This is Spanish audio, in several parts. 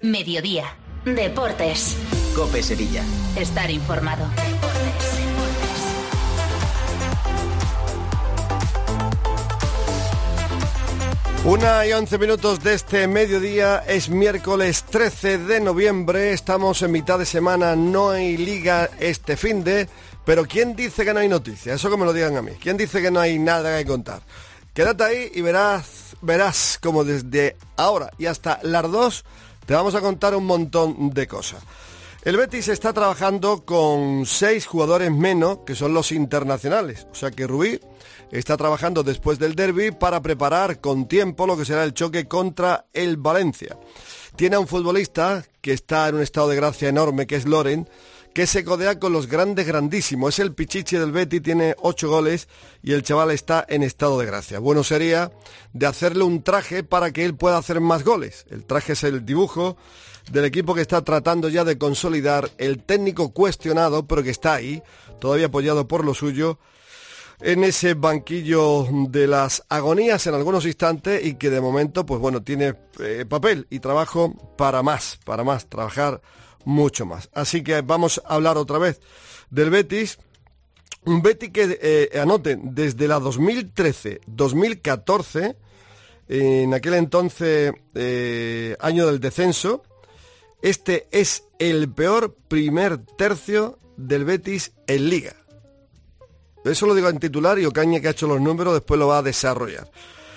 Mediodía. Deportes. COPE Sevilla. Estar informado. Deportes. 1:11 de este mediodía, es miércoles 13 de noviembre, estamos en mitad de semana, no hay liga este finde, pero ¿quién dice que no hay noticias? Eso que me lo digan a mí. ¿Quién dice que no hay nada que contar? Quédate ahí y verás como desde ahora y hasta las 2 te vamos a contar un montón de cosas. El Betis está trabajando con 6 jugadores menos, que son los internacionales. O sea que Rubí está trabajando después del derbi para preparar con tiempo lo que será el choque contra el Valencia. Tiene a un futbolista que está en un estado de gracia enorme, que es Loren, que se codea con los grandísimos. Es el pichichi del Betis, tiene 8 goles y el chaval está en estado de gracia. Bueno sería de hacerle un traje para que él pueda hacer más goles. El traje es el dibujo del equipo que está tratando ya de consolidar el técnico cuestionado, pero que está ahí, todavía apoyado por lo suyo, en ese banquillo de las agonías en algunos instantes y que de momento, pues bueno, tiene papel y trabajo para más, trabajar mucho más. Así que vamos a hablar otra vez del Betis. Un Betis que, anoten, desde la 2013-2014, en aquel entonces año del descenso, este es el peor primer tercio del Betis en Liga. Eso lo digo en titular y Ocaña, que ha hecho los números, después lo va a desarrollar.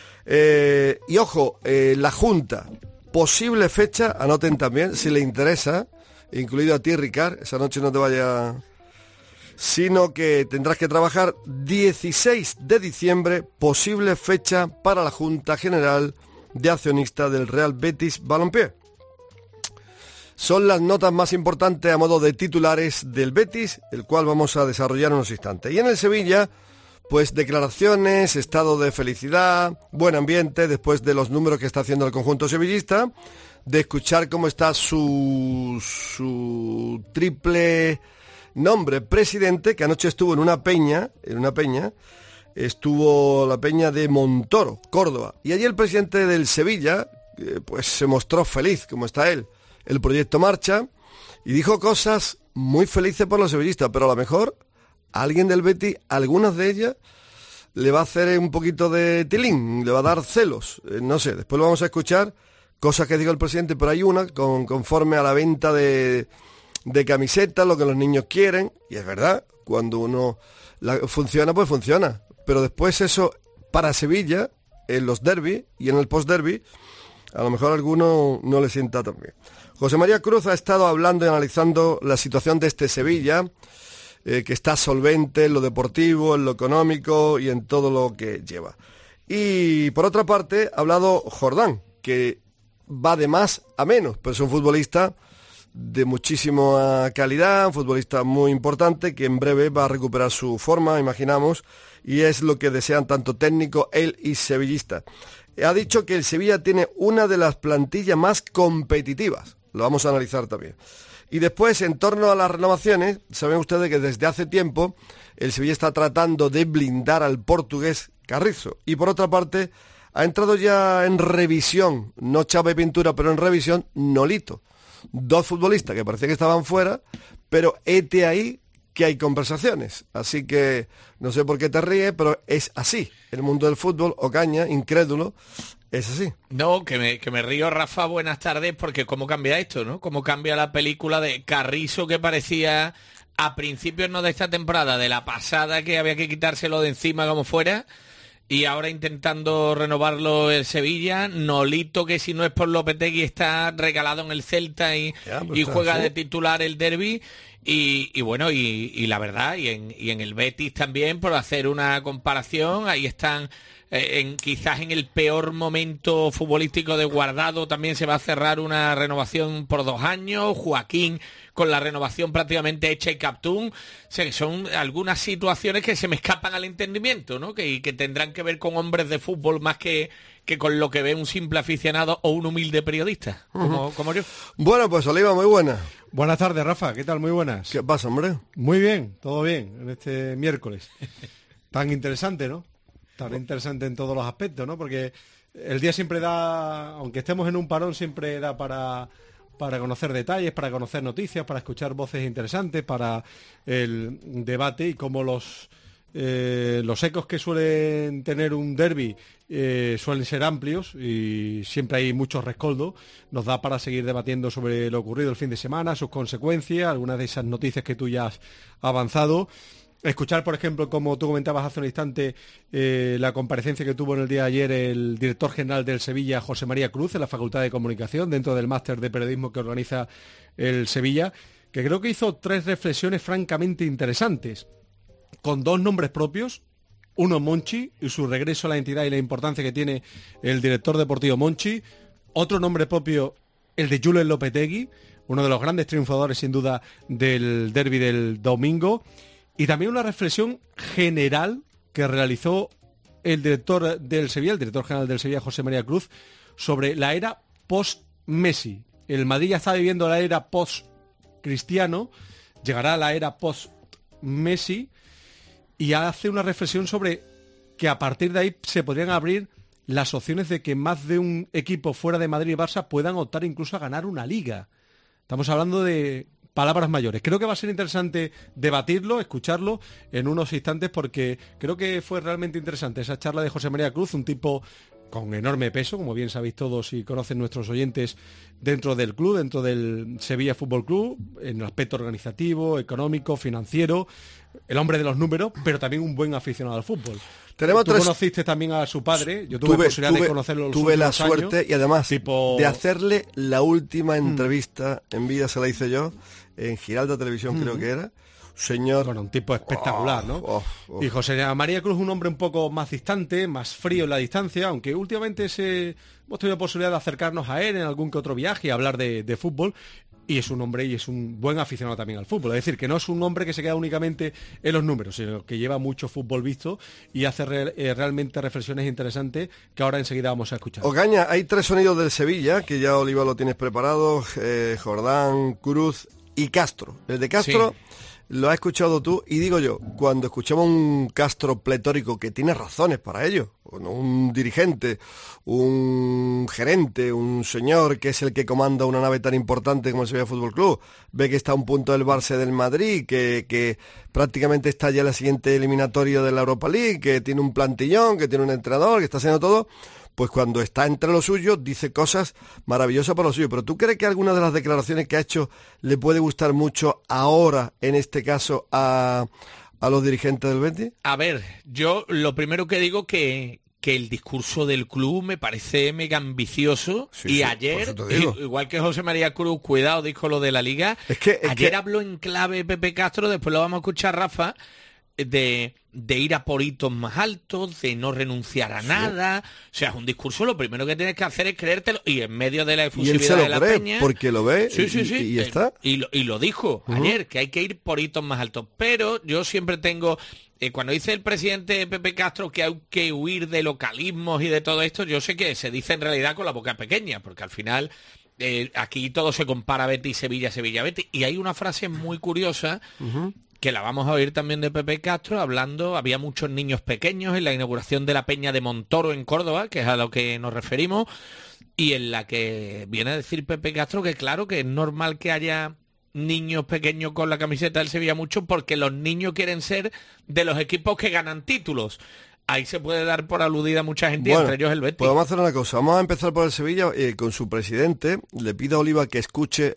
Y ojo, la Junta, posible fecha, anoten también, si le interesa, incluido a ti, Ricard, esa noche no te vaya, sino que tendrás que trabajar 16 de diciembre, posible fecha para la Junta General de Accionistas del Real Betis Balompié. Son las notas más importantes a modo de titulares del Betis, el cual vamos a desarrollar en unos instantes. Y en el Sevilla, pues declaraciones, estado de felicidad, buen ambiente, después de los números que está haciendo el conjunto sevillista, de escuchar cómo está su triple nombre presidente, que anoche estuvo en una peña, estuvo la peña de Montoro, Córdoba. Y allí el presidente del Sevilla, pues se mostró feliz, como está él. El proyecto marcha y dijo cosas muy felices por los sevillistas, pero a lo mejor a alguien del Betis, algunas de ellas, le va a hacer un poquito de tilín, le va a dar celos, no sé, después lo vamos a escuchar, cosas que dijo el presidente, pero hay una conforme a la venta de camisetas, lo que los niños quieren, y es verdad, cuando uno funciona, pues funciona, pero después eso para Sevilla, en los derbis y en el post-derby, a lo mejor a alguno no le sienta tan bien. José María Cruz ha estado hablando y analizando la situación de este Sevilla, que está solvente en lo deportivo, en lo económico y en todo lo que lleva. Y por otra parte ha hablado Jordán, que va de más a menos, pero es un futbolista de muchísima calidad, un futbolista muy importante que en breve va a recuperar su forma, imaginamos, y es lo que desean tanto técnico, él y sevillista. Ha dicho que el Sevilla tiene una de las plantillas más competitivas. Lo vamos a analizar también. Y después, en torno a las renovaciones, saben ustedes que desde hace tiempo el Sevilla está tratando de blindar al portugués Carrizo. Y por otra parte, ha entrado ya en revisión, no chapa y pintura, pero en revisión, Nolito. 2 futbolistas que parecía que estaban fuera, pero hete ahí que hay conversaciones. Así que no sé por qué te ríes, pero es así. El mundo del fútbol, Ocaña, incrédulo, es así. No, que me río, Rafa, buenas tardes, porque cómo cambia esto, ¿no? Cómo cambia la película de Carrizo, que parecía a principios no de esta temporada, de la pasada, que había que quitárselo de encima como fuera, y ahora intentando renovarlo el Sevilla. Nolito, que si no es por Lopetegui está regalado en el Celta y juega de titular el derbi. Y bueno, y la verdad, y en el Betis también, por hacer una comparación, ahí están quizás en el peor momento futbolístico de Guardado, también se va a cerrar una renovación por 2 años, Joaquín con la renovación prácticamente hecha y Captún. O sea, que son algunas situaciones que se me escapan al entendimiento, ¿no? Que tendrán que ver con hombres de fútbol más que con lo que ve un simple aficionado o un humilde periodista, como yo. Bueno, pues Oliva, muy buena. Buenas tardes, Rafa, ¿qué tal? Muy buenas. ¿Qué pasa, hombre? Muy bien, todo bien, en este miércoles. Tan interesante, ¿no? Tan interesante en todos los aspectos, ¿no? Porque el día siempre da, aunque estemos en un parón, siempre da para para conocer detalles, para conocer noticias, para escuchar voces interesantes, para el debate y cómo los ecos que suelen tener un derbi suelen ser amplios y siempre hay mucho rescoldo. Nos da para seguir debatiendo sobre lo ocurrido el fin de semana, sus consecuencias, algunas de esas noticias que tú ya has avanzado. Escuchar, por ejemplo, como tú comentabas hace un instante, la comparecencia que tuvo en el día de ayer el director general del Sevilla, José María Cruz, en la Facultad de Comunicación, dentro del máster de periodismo que organiza el Sevilla, que creo que hizo 3 reflexiones francamente interesantes, con 2 nombres propios. Uno, Monchi, y su regreso a la entidad y la importancia que tiene el director deportivo Monchi. Otro nombre propio, el de Julen Lopetegui, uno de los grandes triunfadores, sin duda, del derbi del domingo. Y también una reflexión general que realizó el director del Sevilla, el director general del Sevilla, José María Cruz, sobre la era post-Messi. El Madrid ya está viviendo la era post-Cristiano, llegará la era post-Messi, y hace una reflexión sobre que a partir de ahí se podrían abrir las opciones de que más de un equipo fuera de Madrid y Barça puedan optar incluso a ganar una liga. Estamos hablando de palabras mayores. Creo que va a ser interesante debatirlo, escucharlo en unos instantes, porque creo que fue realmente interesante esa charla de José María Cruz, un tipo con enorme peso, como bien sabéis todos y conocen nuestros oyentes, dentro del club, dentro del Sevilla Fútbol Club, en el aspecto organizativo, económico, financiero, el hombre de los números, pero también un buen aficionado al fútbol. Tú conociste también a su padre, yo tuve posibilidad de conocerlo. Tuve la suerte y además de hacerle la última entrevista en vida, se la hice yo, en Giralda Televisión creo que era. Señor. Bueno, un tipo espectacular, ¿no? Y José María Cruz, un hombre un poco más distante, más frío en la distancia, aunque últimamente hemos tenido posibilidad de acercarnos a él en algún que otro viaje y hablar de fútbol. Y es un hombre y es un buen aficionado también al fútbol. Es decir, que no es un hombre que se queda únicamente en los números, sino que lleva mucho fútbol visto y hace realmente reflexiones interesantes que ahora enseguida vamos a escuchar. Ocaña, hay 3 sonidos del Sevilla, que ya Oliva lo tienes preparado, Jordán, Cruz y Castro. El de Castro... Sí. Lo has escuchado tú y digo yo, cuando escuchamos un Castro pletórico que tiene razones para ello, un dirigente, un gerente, un señor que es el que comanda una nave tan importante como el Sevilla Fútbol Club, ve que está a un punto del Barça del Madrid, que prácticamente está ya en la siguiente eliminatoria de la Europa League, que tiene un plantillón, que tiene un entrenador, que está haciendo todo, pues cuando está entre los suyos dice cosas maravillosas para los suyos. Pero ¿tú crees que alguna de las declaraciones que ha hecho le puede gustar mucho ahora, en este caso, a los dirigentes del Betis? A ver, yo lo primero que digo que el discurso del club me parece mega ambicioso, y sí, ayer, igual que José María Cruz, cuidado, dijo lo de la Liga, ayer habló en clave Pepe Castro, después lo vamos a escuchar, Rafa, de ir a por hitos más altos, de no renunciar a nada. O sea, es un discurso, lo primero que tienes que hacer es creértelo, y en medio de la efusividad de la peña, porque lo ve y está. Y lo dijo ayer, que hay que ir por hitos más altos. Pero yo siempre tengo, cuando dice el presidente Pepe Castro que hay que huir de localismos y de todo esto, yo sé que se dice en realidad con la boca pequeña, porque al final aquí todo se compara Betis, Sevilla, Sevilla, Betis. Y hay una frase muy curiosa que la vamos a oír también de Pepe Castro, hablando, había muchos niños pequeños en la inauguración de la Peña de Montoro en Córdoba, que es a lo que nos referimos, y en la que viene a decir Pepe Castro que claro, que es normal que haya niños pequeños con la camiseta del Sevilla mucho, porque los niños quieren ser de los equipos que ganan títulos. Ahí se puede dar por aludida mucha gente, entre ellos el Betis. Pues vamos a hacer una cosa, vamos a empezar por el Sevilla, con su presidente. Le pido a Oliva que escuche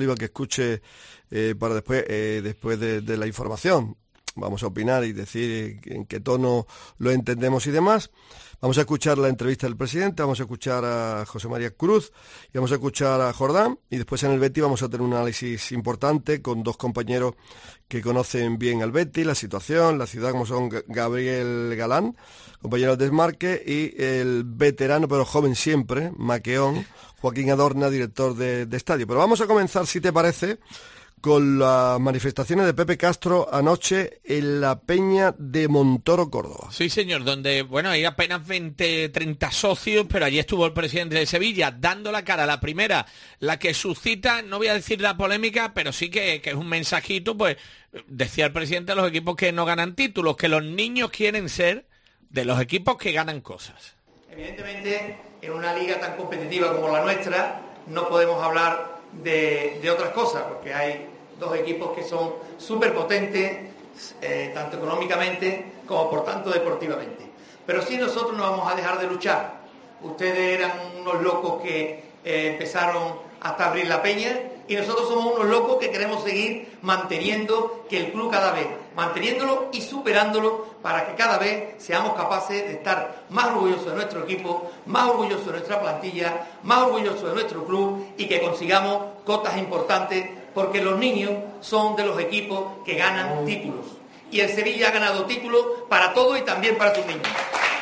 para después de la información. Vamos a opinar y decir en qué tono lo entendemos y demás. Vamos a escuchar la entrevista del presidente, vamos a escuchar a José María Cruz y vamos a escuchar a Jordán, y después en el Betis vamos a tener un análisis importante con 2 compañeros que conocen bien al Betis, la situación, la ciudad, como son Gabriel Galán, compañero de Desmarque, y el veterano pero joven siempre, Maqueón, Joaquín Adorna, director de estadio. Pero vamos a comenzar, si te parece, con las manifestaciones de Pepe Castro anoche en la Peña de Montoro, Córdoba. Sí, señor, donde, bueno, hay apenas 30 socios, pero allí estuvo el presidente de Sevilla dando la cara. La primera, la que suscita, no voy a decir la polémica, pero sí que es un mensajito, pues decía el presidente de los equipos que no ganan títulos, que los niños quieren ser de los equipos que ganan cosas. Evidentemente, en una liga tan competitiva como la nuestra, no podemos hablar de otras cosas, porque hay dos equipos que son súper potentes, tanto económicamente como por tanto deportivamente. Pero sí, nosotros no vamos a dejar de luchar. Ustedes eran unos locos que empezaron hasta abrir la peña, y nosotros somos unos locos que queremos seguir manteniendo que el club cada vez, manteniéndolo y superándolo, para que cada vez seamos capaces de estar más orgullosos de nuestro equipo, más orgullosos de nuestra plantilla, más orgullosos de nuestro club, y que consigamos cotas importantes, porque los niños son de los equipos que ganan títulos. Y el Sevilla ha ganado títulos para todos y también para sus niños.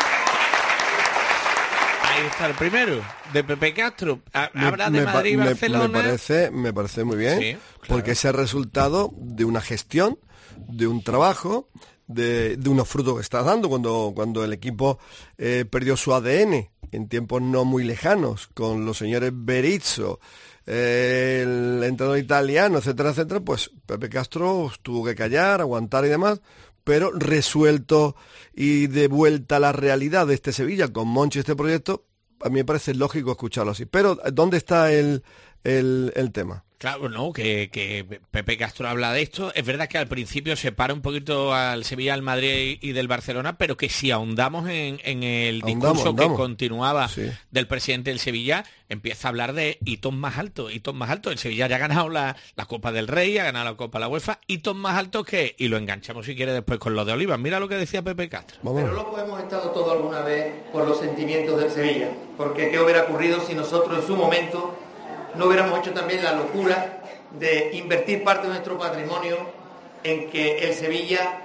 Ahí está el primero, de Pepe Castro. Habla de Madrid y Barcelona. Me parece muy bien, sí, claro, porque es el resultado de una gestión, de un trabajo, de unos frutos que está dando cuando el equipo perdió su ADN en tiempos no muy lejanos, con los señores Berizzo, el entrenador italiano, etcétera, etcétera. Pues Pepe Castro tuvo que callar, aguantar y demás, pero resuelto y de vuelta a la realidad de este Sevilla con Monchi, este proyecto, a mí me parece lógico escucharlo así. Pero ¿dónde está el tema? Claro, no, que Pepe Castro habla de esto. Es verdad que al principio separa un poquito al Sevilla, al Madrid y del Barcelona, pero que si ahondamos en el discurso que continuaba del presidente del Sevilla, empieza a hablar de hitos más altos. El Sevilla ya ha ganado la Copa del Rey, ha ganado la Copa de la UEFA, hitos más altos que... Y lo enganchamos, si quiere, después con lo de Olivas. Mira lo que decía Pepe Castro. Pero loco hemos estado todos alguna vez por los sentimientos del Sevilla, porque ¿qué hubiera ocurrido si nosotros en su momento no hubiéramos hecho también la locura de invertir parte de nuestro patrimonio en que el Sevilla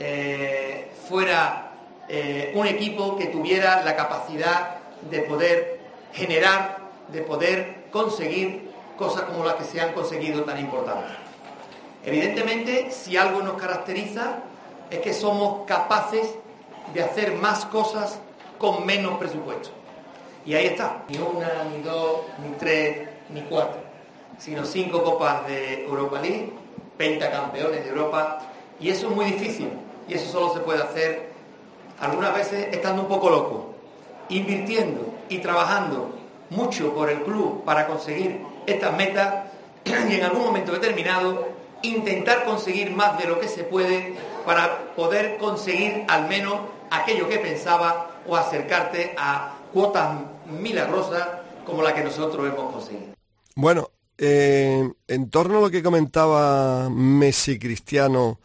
fuera un equipo que tuviera la capacidad de poder generar, de poder conseguir cosas como las que se han conseguido tan importantes? Evidentemente, si algo nos caracteriza es que somos capaces de hacer más cosas con menos presupuesto. Y ahí está, ni una, ni dos, ni tres, ni 4, sino 5 copas de Europa League, pentacampeones de Europa, y eso es muy difícil, y eso solo se puede hacer algunas veces estando un poco loco, invirtiendo y trabajando mucho por el club para conseguir estas metas, y en algún momento determinado intentar conseguir más de lo que se puede para poder conseguir al menos aquello que pensaba, o acercarte a cuotas milagrosas como la que nosotros hemos conseguido. Bueno, en torno a lo que comentaba Messi, Cristiano,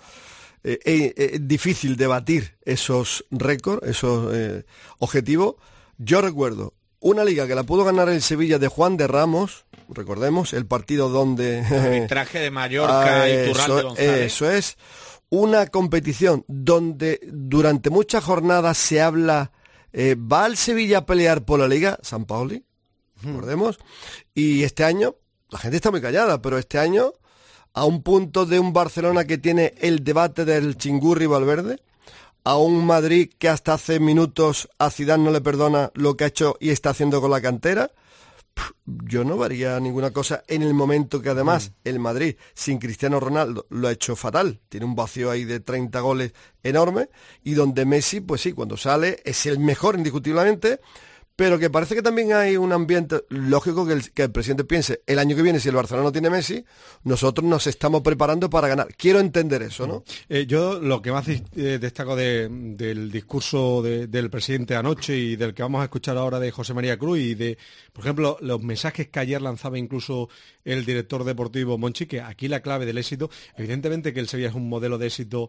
es difícil debatir esos récords, esos objetivos. Yo recuerdo una liga que la pudo ganar el Sevilla de Juan de Ramos, recordemos, el partido donde... El traje de Mallorca y Turralde González. Eso es, una competición donde durante muchas jornadas se habla, ¿va el Sevilla a pelear por la Liga? San Paoli. Recordemos, y este año, la gente está muy callada, pero este año, a un punto de un Barcelona que tiene el debate del Chingurri Valverde, a un Madrid que hasta hace minutos a Zidane no le perdona lo que ha hecho y está haciendo con la cantera, yo no haría ninguna cosa en el momento que además el Madrid sin Cristiano Ronaldo lo ha hecho fatal, tiene un vacío ahí de 30 goles enorme, y donde Messi, pues sí, cuando sale es el mejor indiscutiblemente, pero que parece que también hay un ambiente lógico que el presidente piense, el año que viene, si el Barcelona no tiene Messi, nosotros nos estamos preparando para ganar. Quiero entender eso, ¿no? Yo lo que más destaco del discurso del presidente anoche y del que vamos a escuchar ahora de José María Cruz, y de, por ejemplo, los mensajes que ayer lanzaba incluso el director deportivo Monchi, que aquí la clave del éxito, evidentemente que el Sevilla es un modelo de éxito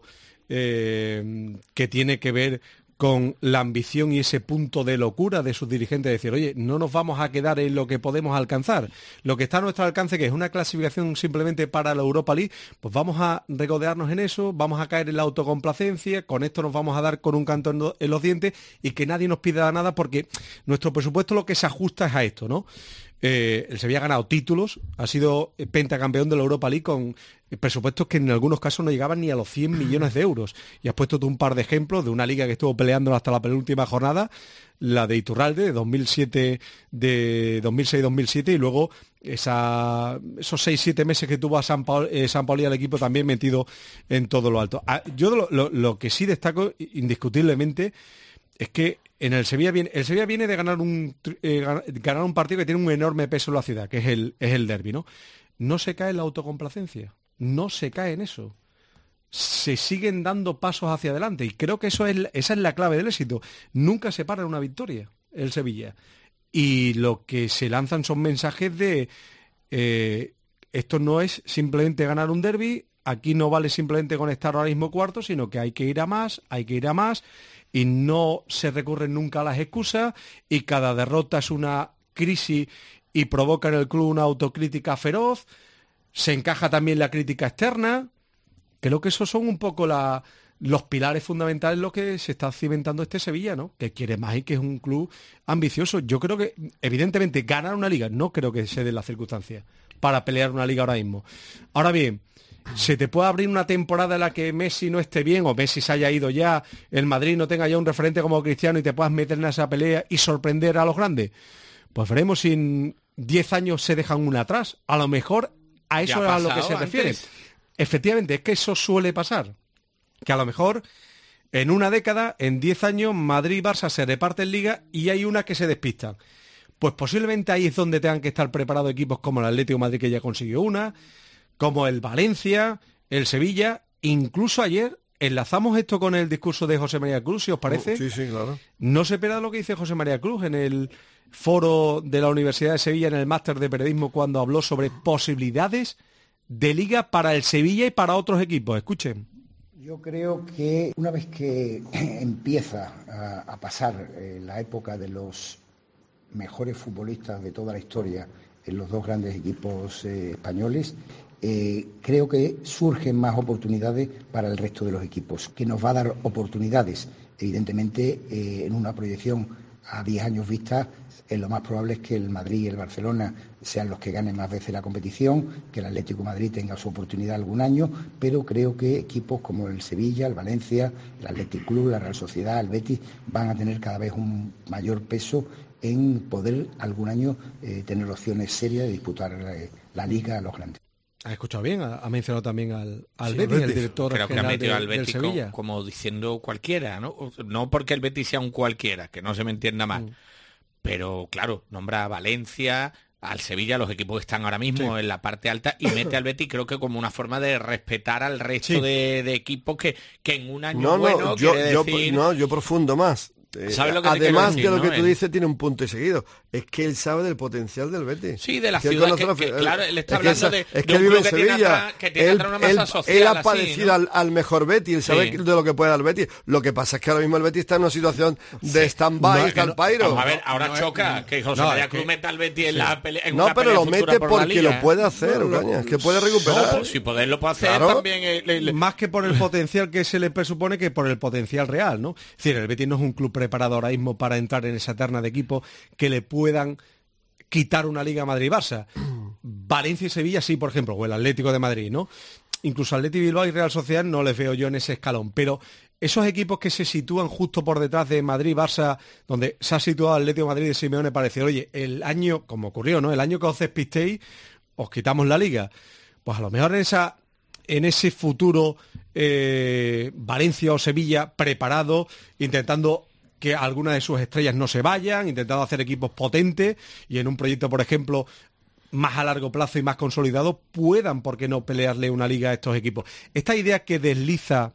que tiene que ver con la ambición y ese punto de locura de sus dirigentes, de decir, oye, no nos vamos a quedar en lo que podemos alcanzar. Lo que está a nuestro alcance, que es una clasificación simplemente para la Europa League, pues vamos a regodearnos en eso, vamos a caer en la autocomplacencia, con esto nos vamos a dar con un canto en los dientes, y que nadie nos pida nada, porque nuestro presupuesto lo que se ajusta es a esto, ¿no? El Sevilla ha ganado títulos, ha sido pentacampeón de la Europa League con presupuestos que en algunos casos no llegaban ni a los 100 millones de euros. Y has puesto tú un par de ejemplos de una liga que estuvo peleando hasta la penúltima jornada, la de Iturralde, de 2007, de 2006-2007, y luego esos 6-7 meses que tuvo a San Paoli al equipo también metido en todo lo alto. Yo lo que sí destaco indiscutiblemente es que en el Sevilla viene de ganar un partido que tiene un enorme peso en la ciudad, que es el derbi, ¿no? no se cae en la autocomplacencia, no se cae en eso. Se siguen dando pasos hacia adelante y creo que esa es la clave del éxito. Nunca se para en una victoria el Sevilla. Y lo que se lanzan son mensajes de esto no es simplemente ganar un derbi, aquí no vale simplemente con estar ahora mismo cuarto, sino que hay que ir a más, y no se recurren nunca a las excusas, y cada derrota es una crisis y provoca en el club una autocrítica feroz. Se encaja también la crítica externa. Creo que esos son un poco los pilares fundamentales en lo que se está cimentando este Sevilla, ¿no? Que quiere más y que es un club ambicioso. Yo creo que, evidentemente, ganar una liga, no creo que se den las circunstancias para pelear una liga ahora mismo. Ahora bien, se te puede abrir una temporada en la que Messi no esté bien o Messi se haya ido ya, el Madrid no tenga ya un referente como Cristiano y te puedas meter en esa pelea y sorprender a los grandes. Pues veremos si en 10 años se dejan una atrás. A lo mejor a eso es a lo que se refiere. Efectivamente, es que eso suele pasar. Que a lo mejor en una década, en 10 años, Madrid y Barça se reparten liga y hay una que se despistan. Pues posiblemente ahí es donde tengan que estar preparados equipos como el Atlético de Madrid, que ya consiguió una, como el Valencia, el Sevilla. Incluso ayer enlazamos esto con el discurso de José María Cruz, si os parece. Sí, claro. No se espera lo que dice José María Cruz en el foro de la Universidad de Sevilla, en el máster de periodismo, cuando habló sobre posibilidades de liga para el Sevilla y para otros equipos. Escuchen. Yo creo que una vez que empieza a pasar la época de los mejores futbolistas de toda la historia en los dos grandes equipos españoles, creo que surgen más oportunidades para el resto de los equipos, que nos va a dar oportunidades. Evidentemente, en una proyección a 10 años vista, lo más probable es que el Madrid y el Barcelona sean los que ganen más veces la competición, que el Atlético de Madrid tenga su oportunidad algún año, pero creo que equipos como el Sevilla, el Valencia, el Athletic Club, la Real Sociedad, el Betis, van a tener cada vez un mayor peso en poder algún año tener opciones serias de disputar la Liga a los grandes. ¿Has escuchado bien? Ha mencionado también al Betis, el director creo general que ha metido al Betis del Sevilla. como diciendo cualquiera, ¿no? No porque el Betis sea un cualquiera, que no se me entienda mal. Pero claro, nombra a Valencia, al Sevilla, los equipos que están ahora mismo en la parte alta, y mete al Betis, creo que como una forma de respetar al resto de equipos que en un año bueno yo profundo más. ¿Sabes lo que además decir, de lo no? que tú dices, tiene un punto y seguido. Es que él sabe del potencial del Betis. Sí, de la ciudad claro, él está hablando de un club vive en que Sevilla. tiene atrás una masa social. Él ha padecido al mejor Betis, él sabe de lo que puede dar el Betis. Lo que pasa es que ahora mismo el Betis está en una situación de stand-by, está al pairo. Vamos a ver, ahora choca que José María Cruz meta al Betis en la pelea. No, pero lo mete porque lo puede hacer, es que puede recuperar. No, si poderlo puede hacer también. Más que por el potencial que se le presupone que por el potencial real, ¿no? Es decir, el Betis no es un club preparado ahora mismo para entrar en esa terna de equipos que le puedan quitar una Liga Madrid-Barça. Valencia y Sevilla sí, por ejemplo, o el Atlético de Madrid, ¿no? Incluso Athletic Bilbao y Real Sociedad no les veo yo en ese escalón, pero esos equipos que se sitúan justo por detrás de Madrid-Barça, donde se ha situado el Atlético de Madrid de Simeone, parece, oye, el año, como ocurrió, ¿no? El año que os despistéis, os quitamos la Liga. Pues a lo mejor en ese futuro Valencia o Sevilla preparado, intentando que algunas de sus estrellas no se vayan, intentando hacer equipos potentes y en un proyecto, por ejemplo, más a largo plazo y más consolidado, puedan, ¿por qué no, pelearle una liga a estos equipos? Esta idea que desliza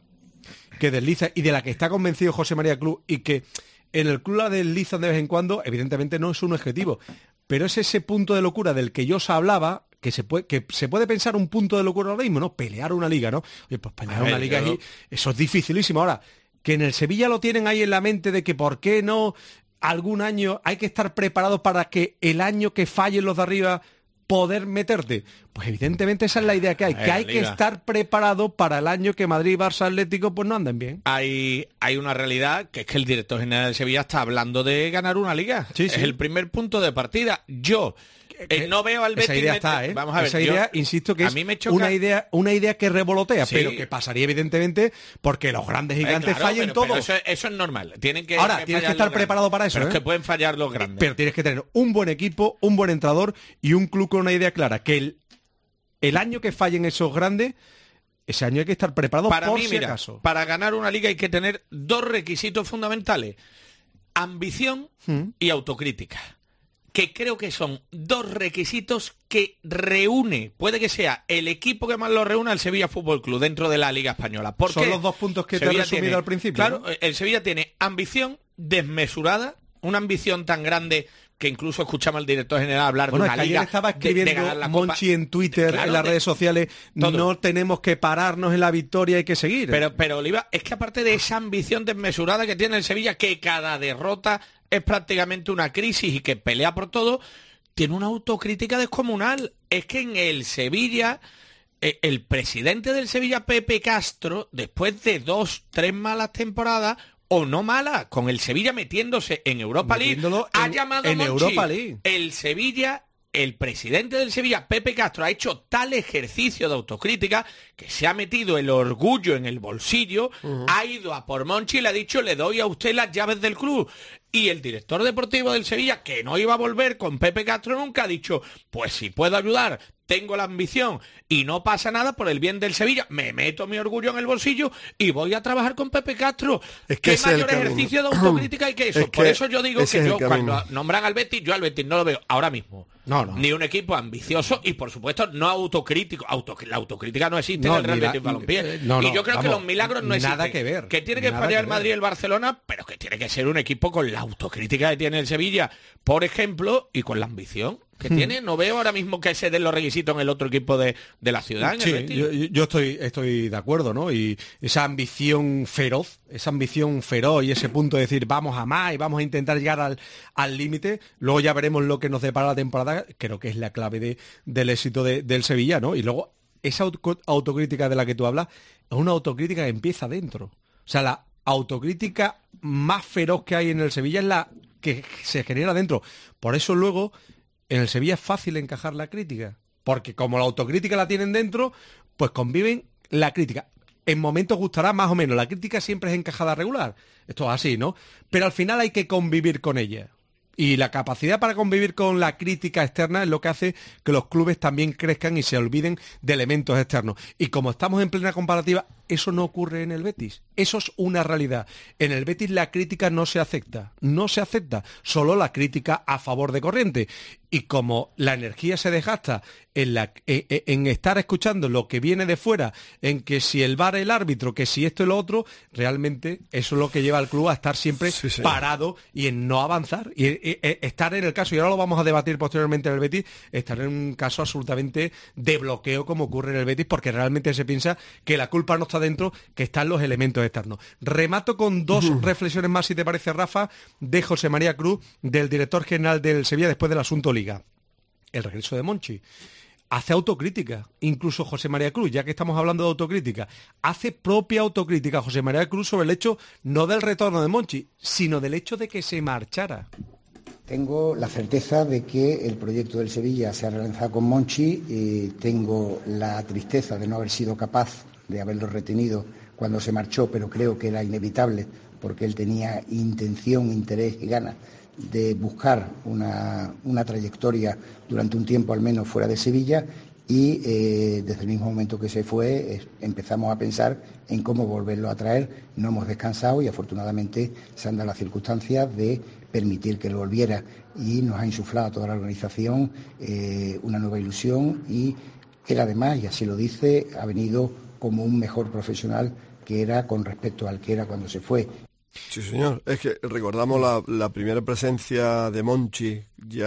y de la que está convencido José María Cruz y que en el club la deslizan de vez en cuando, evidentemente no es un objetivo, pero es ese punto de locura del que yo os hablaba, que se puede pensar un punto de locura ahora mismo, ¿no? Pelear una liga, ¿no? Oye, pues pelear una liga ahí, eso es dificilísimo. Ahora, que en el Sevilla lo tienen ahí en la mente de que por qué no algún año hay que estar preparados para que el año que fallen los de arriba poder meterte. Pues evidentemente esa es la idea que hay que estar preparado para el año que Madrid, Barça, Atlético pues no anden bien. Hay una realidad que es que el director general del Sevilla está hablando de ganar una liga. Sí. Es el primer punto de partida. Yo no veo al Betis. Esa idea está, ¿eh? Vamos a ver, esa idea, insisto, que a es mí me choca una idea que revolotea, pero que pasaría evidentemente porque los grandes gigantes fallen todos. Pero eso es normal. Tienes que estar preparado para eso. Pero es que pueden fallar los grandes. Pero tienes que tener un buen equipo, un buen entrenador y un club con una idea clara. Que el año que fallen esos grandes, ese año hay que estar preparado por si acaso. Para ganar una liga hay que tener dos requisitos fundamentales: ambición y autocrítica. que creo que son dos requisitos que reúne, puede que sea el equipo que más lo reúna, el Sevilla Fútbol Club dentro de la Liga Española. Porque son los 2 puntos que te he resumido al principio. Claro, ¿no? El Sevilla tiene ambición desmesurada, una ambición tan grande que incluso escuchamos al director general hablar de una liga. Ayer estaba escribiendo Monchi en Twitter, claro, en las redes sociales, todo. No tenemos que pararnos en la victoria, hay que seguir. Pero Oliva, es que aparte de esa ambición desmesurada que tiene el Sevilla, que cada derrota es prácticamente una crisis y que pelea por todo, tiene una autocrítica descomunal. Es que en el Sevilla, el presidente del Sevilla, Pepe Castro, después de 2-3 malas temporadas, o no mala, con el Sevilla metiéndose en Europa League, ha llamado a Monchi. Europa League. El Sevilla, el presidente del Sevilla, Pepe Castro, ha hecho tal ejercicio de autocrítica que se ha metido el orgullo en el bolsillo, ha ido a por Monchi y le ha dicho: le doy a usted las llaves del club. Y el director deportivo del Sevilla, que no iba a volver con Pepe Castro nunca, ha dicho: pues si puedo ayudar, tengo la ambición y no pasa nada por el bien del Sevilla, me meto mi orgullo en el bolsillo y voy a trabar con Pepe Castro. Es que ¿Qué mayor ejercicio de autocrítica hay que eso? Por eso yo digo que yo, cuando nombran al Betis, yo al Betis no lo veo ahora mismo. No. Ni un equipo ambicioso y, por supuesto, no autocrítico. La autocrítica no existe en el Real Betis Balompié. Y yo creo que los milagros no existen. Nada que ver. Que tiene que fallar el Madrid y el Barcelona, pero que tiene que ser un equipo con la autocrítica que tiene el Sevilla, por ejemplo, y con la ambición que tiene. No veo ahora mismo que se den los requisitos en el otro equipo de la ciudad. En el Betis. Yo estoy de acuerdo, ¿no? Y esa ambición feroz y ese punto de decir vamos a más y vamos a intentar llegar al límite, luego ya veremos lo que nos depara la temporada, creo que es la clave del éxito del Sevilla, ¿no? Y luego esa autocrítica de la que tú hablas es una autocrítica que empieza dentro. O sea, la autocrítica más feroz que hay en el Sevilla es la que se genera dentro. Por eso luego en el Sevilla es fácil encajar la crítica, porque como la autocrítica la tienen dentro, pues conviven la crítica. En momentos gustará más o menos, la crítica siempre es encajada regular, esto es así, ¿no? Pero al final hay que convivir con ella. Y la capacidad para convivir con la crítica externa es lo que hace que los clubes también crezcan y se olviden de elementos externos. Y como estamos en plena comparativa, eso no ocurre en el Betis. Eso es una realidad. En el Betis la crítica no se acepta, solo la crítica a favor de corriente. Y como la energía se desgasta en estar escuchando lo que viene de fuera, en que si el VAR es el árbitro, que si esto y lo otro, realmente eso es lo que lleva al club a estar siempre parado y en no avanzar. Y estar en el caso, y ahora lo vamos a debatir posteriormente en el Betis, estar en un caso absolutamente de bloqueo como ocurre en el Betis, porque realmente se piensa que la culpa no está dentro, que están los elementos externos. Remato con 2 reflexiones más, si te parece, Rafa, de José María Cruz, del director general del Sevilla después del asunto Liga. El regreso de Monchi. Hace autocrítica, incluso José María Cruz, ya que estamos hablando de autocrítica, hace propia autocrítica José María Cruz sobre el hecho no del retorno de Monchi, sino del hecho de que se marchara. Tengo la certeza de que el proyecto del Sevilla se ha relanzado con Monchi y tengo la tristeza de no haber sido capaz de haberlo retenido cuando se marchó, pero creo que era inevitable porque él tenía intención, interés y ganas de buscar una trayectoria durante un tiempo al menos fuera de Sevilla y desde el mismo momento que se fue empezamos a pensar en cómo volverlo a traer. No hemos descansado y afortunadamente se han dado las circunstancias de permitir que él volviera y nos ha insuflado a toda la organización una nueva ilusión y él además, y así lo dice, ha venido como un mejor profesional que era con respecto al que era cuando se fue. Sí, señor. Es que recordamos la primera presencia de Monchi,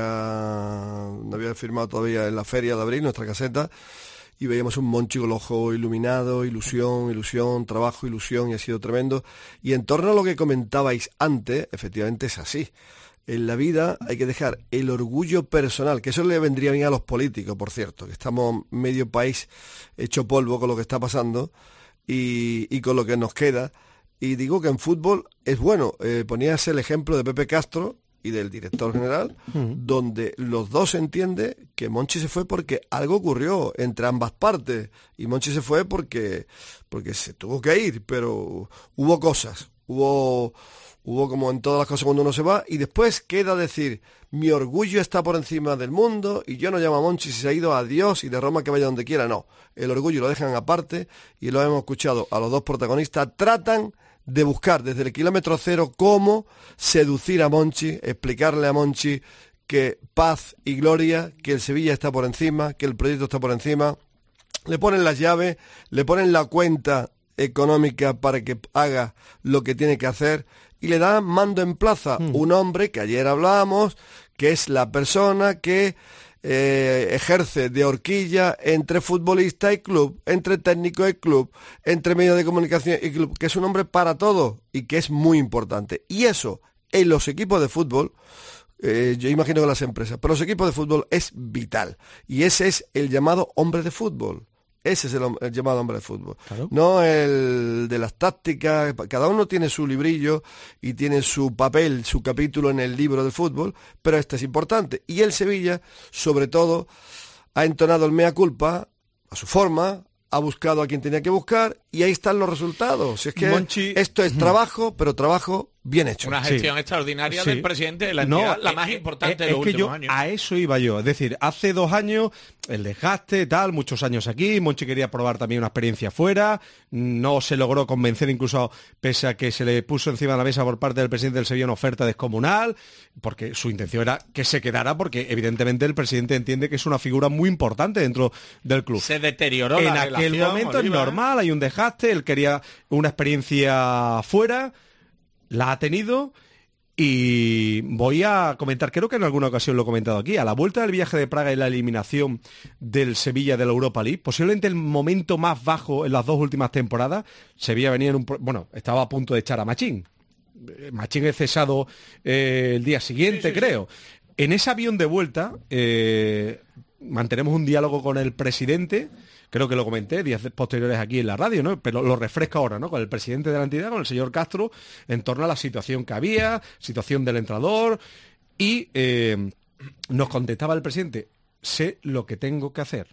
ya no había firmado todavía en la Feria de Abril, nuestra caseta, y veíamos un Monchi con los ojos iluminados, ilusión, trabajo, ilusión, y ha sido tremendo. Y en torno a lo que comentabais antes, efectivamente es así. En la vida hay que dejar el orgullo personal, que eso le vendría bien a los políticos, por cierto, que estamos medio país hecho polvo con lo que está pasando y con lo que nos queda. Y digo que en fútbol es bueno. Ponías el ejemplo de Pepe Castro y del director general, donde los dos entienden que Monchi se fue porque algo ocurrió entre ambas partes. Y Monchi se fue porque se tuvo que ir, pero hubo cosas. Hubo como en todas las cosas cuando uno se va, y después queda decir, mi orgullo está por encima del mundo, y yo no llamo a Monchi si se ha ido, a Dios, y de Roma que vaya donde quiera. No, el orgullo lo dejan aparte, y lo hemos escuchado a los dos protagonistas, tratan de buscar desde el kilómetro cero cómo seducir a Monchi, explicarle a Monchi que paz y gloria, que el Sevilla está por encima, que el proyecto está por encima. Le ponen las llaves, le ponen la cuenta económica para que haga lo que tiene que hacer y le dan mando en plaza un hombre que ayer hablábamos, que es la persona que ejerce de horquilla entre futbolista y club, entre técnico y club, entre medios de comunicación y club, que es un hombre para todo y que es muy importante. Y eso en los equipos de fútbol, yo imagino que las empresas, pero los equipos de fútbol es vital. Y ese es el llamado hombre de fútbol. Ese es el llamado hombre de fútbol. Claro. No el de las tácticas. Cada uno tiene su librillo y tiene su papel, su capítulo en el libro de fútbol, pero este es importante. Y el Sevilla, sobre todo, ha entonado el mea culpa a su forma, ha buscado a quien tenía que buscar y ahí están los resultados. Si es que Monchi, esto es trabajo, pero trabajo bien hecho. Una gestión extraordinaria del presidente de la entidad, la más importante de los últimos años. A eso iba yo. Es decir, hace 2 años, el desgaste, tal, muchos años aquí, Monchi quería probar también una experiencia fuera, no se logró convencer incluso, pese a que se le puso encima de la mesa por parte del presidente del Sevilla una oferta descomunal, porque su intención era que se quedara, porque evidentemente el presidente entiende que es una figura muy importante dentro del club. Se deterioró en la aquel relación, momento Oliva. Es normal, hay un desgaste, él quería una experiencia fuera, la ha tenido y voy a comentar, creo que en alguna ocasión lo he comentado aquí, a la vuelta del viaje de Praga y la eliminación del Sevilla de la Europa League, posiblemente el momento más bajo en las 2 últimas temporadas, Sevilla venía estaba a punto de echar a Machín. Machín es cesado el día siguiente, creo. En ese avión de vuelta mantenemos un diálogo con el presidente. Creo que lo comenté días posteriores aquí en la radio, ¿no? Pero lo refresco ahora, ¿no? Con el presidente de la entidad, con el señor Castro, en torno a la situación que había, situación del entrenador, y nos contestaba el presidente, sé lo que tengo que hacer.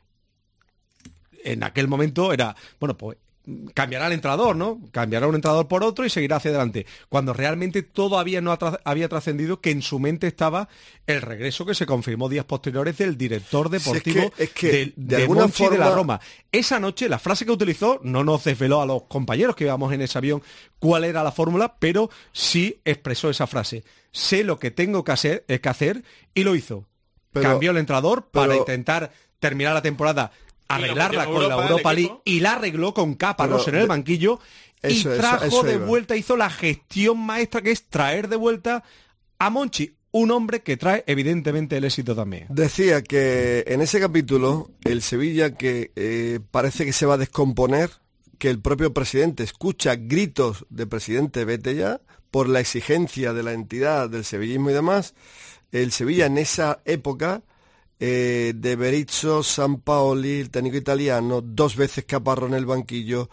En aquel momento era, bueno, pues cambiará el entrenador, ¿no? Cambiará un entrenador por otro y seguirá hacia adelante. Cuando realmente todavía no había trascendido que en su mente estaba el regreso que se confirmó días posteriores del director deportivo de alguna Monchi forma... de la Roma. Esa noche, la frase que utilizó no nos desveló a los compañeros que íbamos en ese avión cuál era la fórmula, pero sí expresó esa frase. Sé lo que tengo que hacer y lo hizo. Cambió el entrenador para intentar terminar la temporada, arreglarla con la Europa League y la arregló con Caparrós en el banquillo y trajo de vuelta, hizo la gestión maestra que es traer de vuelta a Monchi, un hombre que trae evidentemente el éxito también. Decía que en ese capítulo el Sevilla que parece que se va a descomponer, que el propio presidente escucha gritos de presidente vete ya por la exigencia de la entidad del sevillismo y demás. El Sevilla en esa época de Berizzo, Sampaoli, el técnico italiano, 2 veces Caparrós en el banquillo,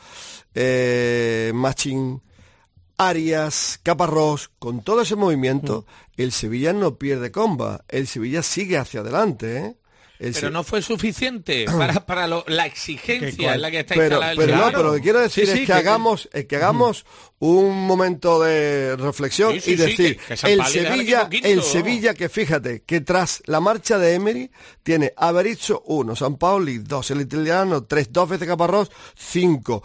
Machín, Arias, Caparrós, con todo ese movimiento, el Sevilla no pierde comba, el Sevilla sigue hacia adelante, ¿eh? Pero no fue suficiente para la exigencia en la que está instalada el Sevilla. Pero lo que quiero decir es que hagamos un momento de reflexión y decir, el Sevilla que fíjate, que tras la marcha de Emery tiene a Berizzo 1, Sampaoli 2, el italiano 3, 2 veces Caparrós 5,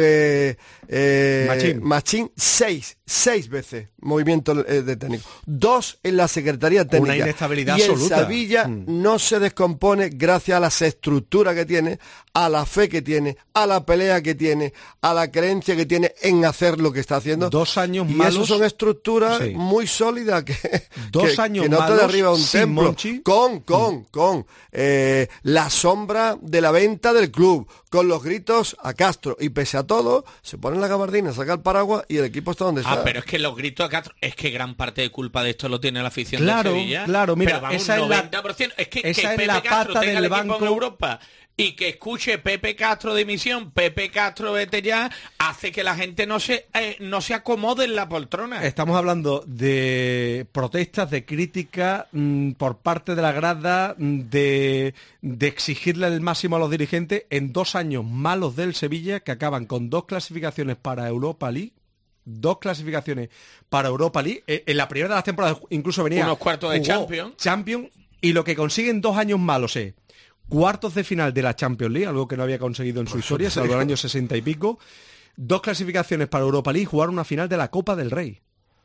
Machín 6 veces movimiento de técnico, 2 en la Secretaría Técnica, una inestabilidad y absoluta. El Sevilla no se descompone gracias a las estructuras que tiene, a la fe que tiene, a la pelea que tiene, a la creencia que tiene en hacer lo que está haciendo. 2 años y malos. Eso son estructuras muy sólidas que 2 años que no malos te derriba un templo Monchi. con la sombra de la venta del club, con los gritos a Castro, y pese a todo se pone la gabardina, saca el paraguas y el equipo está donde está. Pero es que los gritos a Castro, es que gran parte de culpa de esto lo tiene la afición de Sevilla. Claro, mira, pero vamos, esa 90%. Es que Pepe la Castro pata tenga del el equipo banco en Europa y que escuche Pepe Castro de emisión, Pepe Castro vete ya, hace que la gente no se acomode en la poltrona. Estamos hablando de protestas, de crítica por parte de la grada, de exigirle el máximo a los dirigentes en 2 años malos del Sevilla que acaban con 2 clasificaciones para Europa League. 2 clasificaciones para Europa League. En la primera de las temporadas incluso venía unos cuartos de Champions, y lo que consiguen 2 años malos es cuartos de final de la Champions League, algo que no había conseguido en su historia, salvo el año 60 y pico, 2 clasificaciones para Europa League y jugar una final de la Copa del Rey.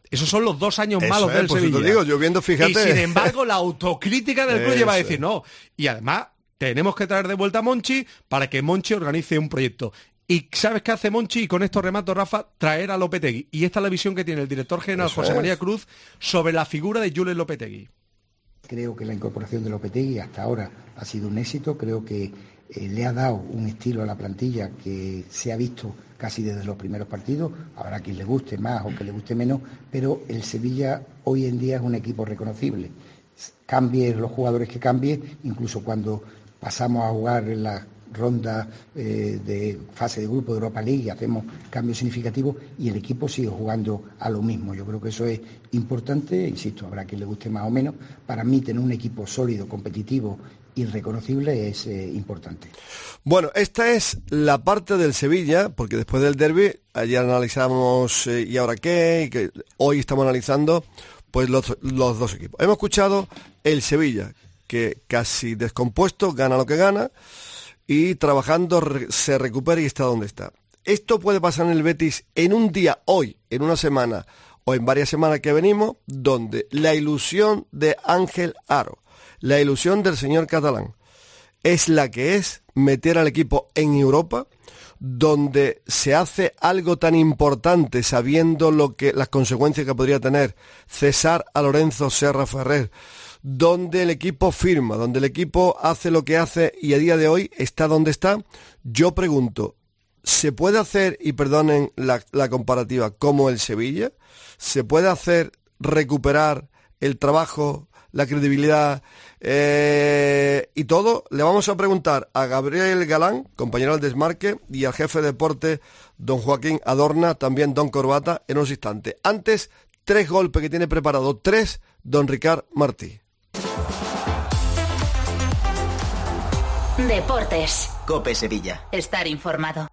Esos son los 2 años Eso malos es, del por eso te Sevilla. digo, yo viendo, fíjate. Y sin embargo, la autocrítica del club Eso lleva a es. decir no. Y además, tenemos que traer de vuelta a Monchi para que Monchi organice un proyecto. ¿Y sabes qué hace Monchi? Y con esto remato, Rafa, traer a Lopetegui. Y esta es la visión que tiene el director general Eso José es. María Cruz sobre la figura de Julen Lopetegui. Creo que la incorporación de Lopetegui hasta ahora ha sido un éxito. Creo que le ha dado un estilo a la plantilla que se ha visto casi desde los primeros partidos. Habrá quien le guste más o que le guste menos, pero el Sevilla hoy en día es un equipo reconocible. Cambie los jugadores que cambie, incluso cuando pasamos a jugar en la ronda de fase de grupo de Europa League, hacemos cambios significativos y el equipo sigue jugando a lo mismo. Yo creo que eso es importante, insisto, habrá quien le guste más o menos. Para mí tener un equipo sólido, competitivo y reconocible es importante. Bueno, esta es la parte del Sevilla, porque después del derbi, ayer analizamos y ahora qué, y que hoy estamos analizando pues los 2 equipos. Hemos escuchado el Sevilla, que casi descompuesto, gana lo que gana, y trabajando se recupera y está donde está. Esto puede pasar en el Betis en un día, hoy, en una semana o en varias semanas que venimos, donde la ilusión de Ángel Aro, la ilusión del señor catalán, es la que es meter al equipo en Europa, donde se hace algo tan importante sabiendo las consecuencias que podría tener cesar a Lorenzo Serra Ferrer, donde el equipo firma, donde el equipo hace lo que hace y a día de hoy está donde está. Yo pregunto, ¿se puede hacer, y perdonen la comparativa, como el Sevilla? ¿Se puede hacer recuperar el trabajo, la credibilidad y todo? Le vamos a preguntar a Gabriel Galán, compañero del Desmarque, y al jefe de deporte, don Joaquín Adorna, también don Corbata, en unos instantes. Antes, 3 golpes que tiene preparado, 3, don Ricard Martí. Deportes. COPE Sevilla. Estar informado.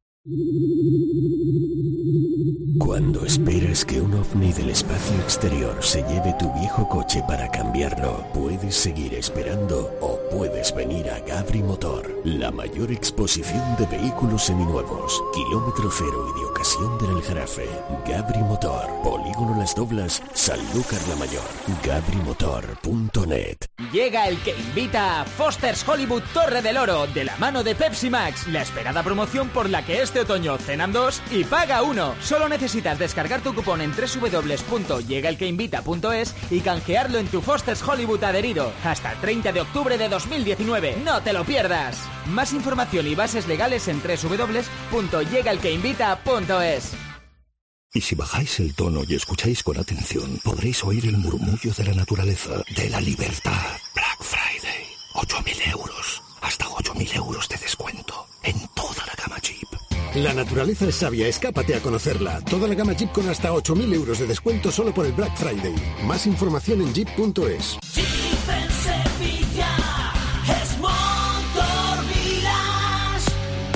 Cuando esperas que un ovni del espacio exterior se lleve tu viejo coche para cambiarlo, puedes seguir esperando o puedes venir a Gabri Motor, la mayor exposición de vehículos seminuevos, kilómetro cero y de ocasión del Aljarafe. Gabri Motor, Polígono Las Doblas, Sanlúcar la Mayor. gabrimotor.net. Llega el que invita a Foster's Hollywood Torre del Oro, de la mano de Pepsi Max, la esperada promoción por la que este otoño cenan 2 y paga 1. Solo necesitas descargar tu cupón en www.llegaelqueinvita.es y canjearlo en tu Foster's Hollywood adherido hasta el 30 de octubre de 2019. ¡No te lo pierdas! Más información y bases legales en www.llegaelqueinvita.es. Y si bajáis el tono y escucháis con atención, podréis oír el murmullo de la naturaleza, de la libertad. Black Friday, 8.000 euros, hasta 8.000 euros de descuento en toda la gama Jeep. La naturaleza es sabia, escápate a conocerla. Toda la gama Jeep con hasta 8.000 euros de descuento solo por el Black Friday. Más información en jeep.es. Jeep en Sevilla es Motor Village.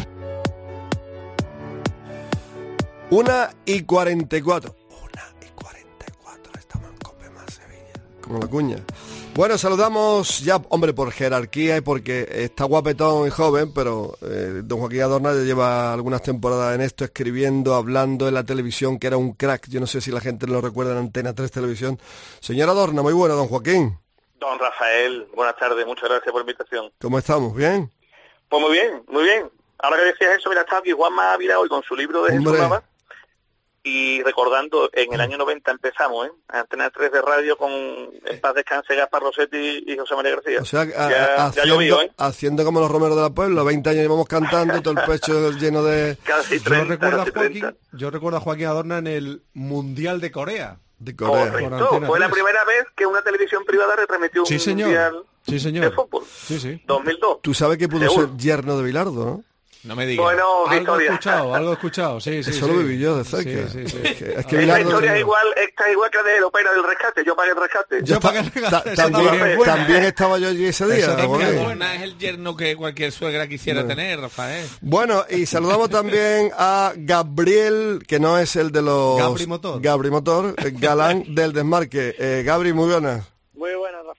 1:44. 1:44, estamos en COPE más Sevilla. Como la cuña. Bueno, saludamos ya, hombre, por jerarquía y porque está guapetón y joven, pero don Joaquín Adorna ya lleva algunas temporadas en esto, escribiendo, hablando en la televisión, que era un crack. Yo no sé si la gente lo recuerda en Antena 3 Televisión. Señor Adorna, muy bueno, don Joaquín. Don Rafael, buenas tardes, muchas gracias por la invitación. ¿Cómo estamos? ¿Bien? Pues muy bien, muy bien. Ahora que decías eso, mira, está aquí Juanma Ávila hoy con su libro de Jesús Nava. Y recordando, en el año 90 empezamos, Antena 3 de radio con En paz descanse Gaspar Rossetti y José María García. O sea, haciendo como los romeros de la Puebla, 20 años llevamos cantando, todo el pecho lleno de... Casi 30, yo recuerdo a Joaquín Adorna en el Mundial de Corea. Correcto, fue la primera vez que una televisión privada retransmitió un Mundial de fútbol. Sí. 2002. Tú sabes que pudo ser yerno de Bilardo, ¿no? No me digas. Bueno, algo he escuchado, sí. Eso lo viví yo de cerca. Sí. Es que Bilardo, historia esta es igual que la de Opera del rescate. Yo pagué el rescate. También estaba yo allí ese día. Es el yerno que cualquier suegra quisiera tener, Rafael. Bueno, y saludamos también a Gabriel, que no es el de los... Gabri Motor, Galán del Desmarque. Gabri, muy buenas. Muy buenas, Rafael.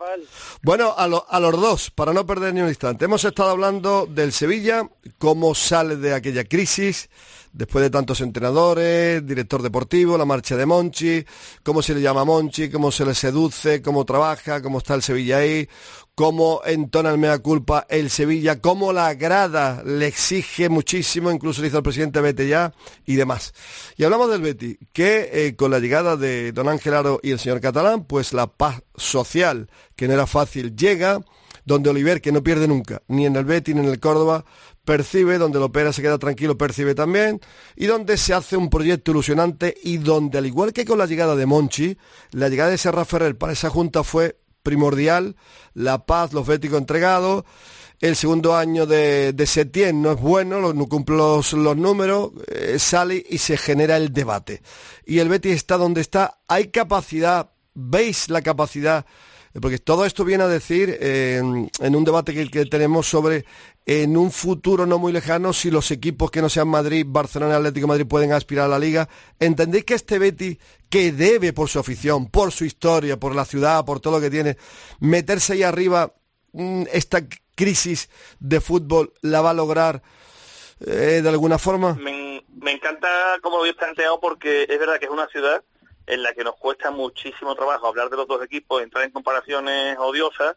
Rafael? Bueno, a los dos, para no perder ni un instante. Hemos estado hablando del Sevilla, cómo sale de aquella crisis, después de tantos entrenadores, director deportivo, la marcha de Monchi, cómo se le llama a Monchi, cómo se le seduce, cómo trabaja, cómo está el Sevilla ahí, cómo entona el mea culpa el Sevilla, cómo la grada le exige muchísimo, incluso le hizo el presidente vete ya y demás. Y hablamos del Betis, que con la llegada de don Ángel Aro y el señor Catalán, pues la paz social, que no era fácil, llega, donde Oliver, que no pierde nunca, ni en el Betis ni en el Córdoba, percibe, donde Lopera se queda tranquilo, percibe también, y donde se hace un proyecto ilusionante y donde, al igual que con la llegada de Monchi, la llegada de Serra Ferrer para esa junta fue primordial, la paz, los béticos entregados. El segundo año de Setién no es bueno, no cumple los números, sale y se genera el debate. Y el Betis está donde está, hay capacidad, veis la capacidad, porque todo esto viene a decir en un debate que tenemos sobre en un futuro no muy lejano si los equipos que no sean Madrid, Barcelona y Atlético de Madrid pueden aspirar a la Liga. ¿Entendéis que este Betis, que debe por su afición, por su historia, por la ciudad, por todo lo que tiene, meterse ahí arriba, esta crisis de fútbol la va a lograr de alguna forma? Me encanta como lo habéis planteado, porque es verdad que es una ciudad en la que nos cuesta muchísimo trabajo hablar de los dos equipos, entrar en comparaciones odiosas,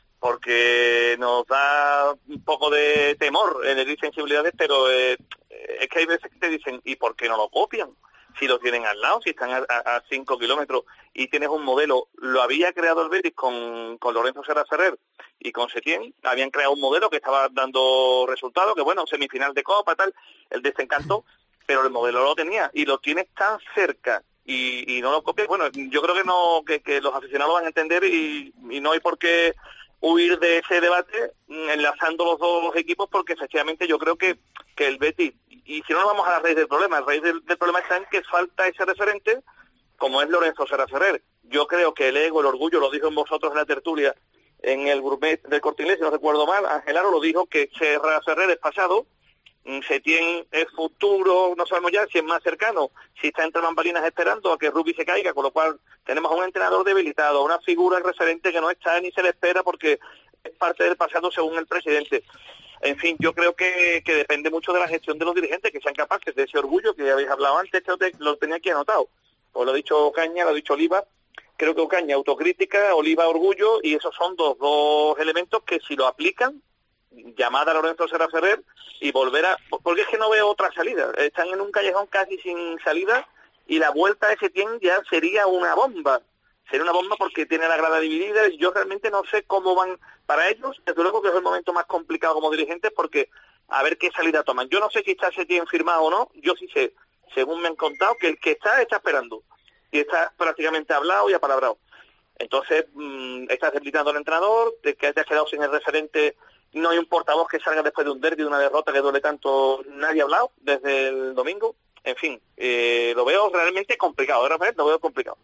porque nos da un poco de temor en el insensibilidades, pero es que hay veces que te dicen, ¿y por qué no lo copian? Si lo tienen al lado, si están a 5 kilómetros y tienes un modelo. Lo había creado el Betis con Lorenzo Serra Ferrer y con Setién, habían creado un modelo que estaba dando resultados, que bueno, semifinal de Copa, tal, el desencanto, pero el modelo lo tenía y lo tienes tan cerca y no lo copias. Bueno, yo creo que no, que los aficionados van a entender y no hay por qué huir de ese debate enlazando los dos equipos, porque efectivamente yo creo que el Betis, y si no nos vamos a la raíz del problema, el raíz del problema está en que falta ese referente como es Lorenzo Serra Ferrer. Yo creo que el ego, el orgullo, lo dijo en vosotros en la tertulia, en el Gourmet del Corte Inglés, si no recuerdo mal, Ángel Aro lo dijo, que Serra Ferrer es pasado, Setién es futuro, no sabemos ya si es más cercano, si está entre bambalinas esperando a que Rubi se caiga, con lo cual tenemos a un entrenador debilitado, una figura referente que no está ni se le espera porque es parte del pasado según el presidente. En fin, yo creo que depende mucho de la gestión de los dirigentes, que sean capaces de ese orgullo que habéis hablado antes, que lo tenía aquí anotado. Pues lo ha dicho Ocaña, lo ha dicho Oliva. Creo que Ocaña, autocrítica, Oliva, orgullo, y esos son dos elementos que si lo aplican, llamada a Lorenzo Serra Ferrer y volver a... Porque es que no veo otra salida. Están en un callejón casi sin salida y la vuelta de Setién ya sería una bomba. Sería una bomba porque tiene la grada dividida y yo realmente no sé cómo van para ellos. Desde luego que es el momento más complicado como dirigentes porque a ver qué salida toman. Yo no sé si está Setién firmado o no. Yo sí sé, según me han contado, que el que está esperando y está prácticamente hablado y apalabrado. Entonces, estás debilitando al entrenador, de que te has quedado sin el referente. No hay un portavoz que salga después de un derbi, de una derrota que duele tanto. Nadie ha hablado desde el domingo. En fin, lo veo realmente complicado, Rafael, lo veo complicado.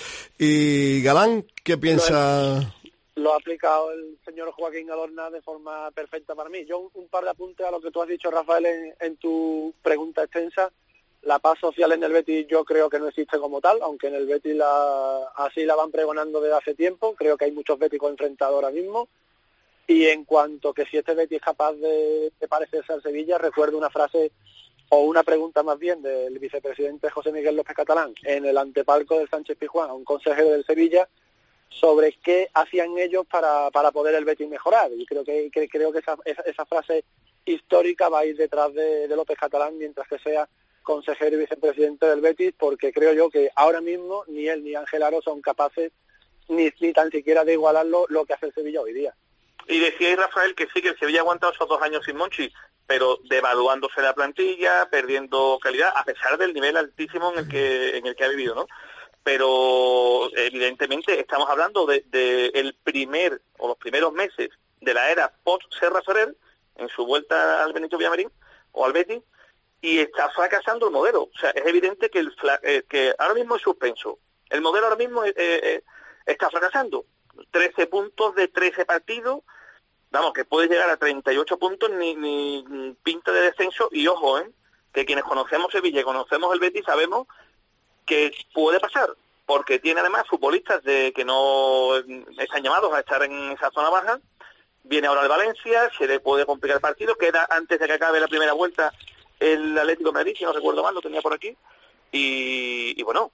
Y Galán, ¿qué piensa? Lo ha aplicado el señor Joaquín Adorna de forma perfecta para mí. Yo un par de apuntes a lo que tú has dicho, Rafael, en tu pregunta extensa. La paz social en el Betis yo creo que no existe como tal, aunque en el Betis así la van pregonando desde hace tiempo. Creo que hay muchos béticos enfrentados ahora mismo. Y en cuanto que si este Betis es capaz de parecerse al Sevilla, recuerdo una frase o una pregunta más bien del vicepresidente José Miguel López Catalán en el antepalco del Sánchez Pizjuán a un consejero del Sevilla sobre qué hacían ellos para poder el Betis mejorar. Y creo que esa frase histórica va a ir detrás de López Catalán mientras que sea consejero y vicepresidente del Betis, porque creo yo que ahora mismo ni él ni Ángel Aro son capaces ni tan siquiera de igualar lo que hace el Sevilla hoy día. Y decíais, Rafael, que sí, que el Sevilla ha aguantado esos 2 años sin Monchi, pero devaluándose la plantilla, perdiendo calidad, a pesar del nivel altísimo en el que ha vivido, ¿no? Pero evidentemente estamos hablando de el primer o los primeros meses de la era post-Serra Ferrer, en su vuelta al Benito Villamarín o al Betis, y está fracasando el modelo. O sea, es evidente que que ahora mismo es suspenso. El modelo ahora mismo está fracasando. 13 puntos de 13 partidos, vamos, que puede llegar a 38 puntos, ni pinta de descenso, y ojo, que quienes conocemos Sevilla y conocemos el Betis sabemos que puede pasar, porque tiene además futbolistas que no están llamados a estar en esa zona baja. Viene ahora de Valencia, se le puede complicar el partido, queda antes de que acabe la primera vuelta el Atlético de Madrid, si no recuerdo mal, lo tenía por aquí, y bueno,